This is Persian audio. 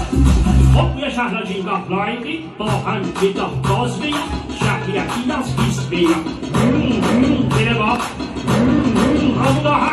خب بوی شهر جینگاه لایقی با پنجه داه باز بیم شهریتی از بیست بیم بینه با آمودا